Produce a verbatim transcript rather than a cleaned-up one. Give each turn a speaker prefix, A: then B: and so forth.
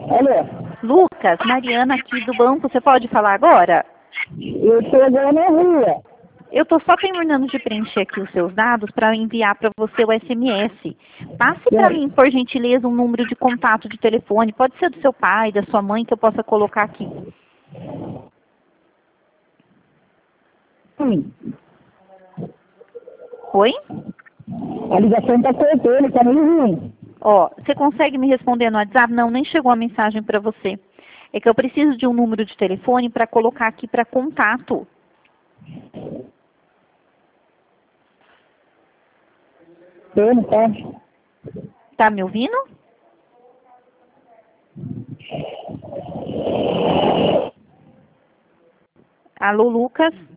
A: Alô?
B: Lucas, Mariana aqui do banco, você pode falar agora?
A: Eu estou agora na rua.
B: Eu estou só terminando de preencher aqui os seus dados para enviar para você o S M S. Passe para mim, por gentileza, um número de contato de telefone. Pode ser do seu pai, da sua mãe, que eu possa colocar aqui.
A: Sim.
B: Oi?
A: A ligação está cortando, está meio ruim.
B: Ó, você consegue me responder no WhatsApp? Não, nem chegou a mensagem para você. É que eu preciso de um número de telefone para colocar aqui para contato.
A: Não, tá?
B: Tá me ouvindo? Alô, Lucas?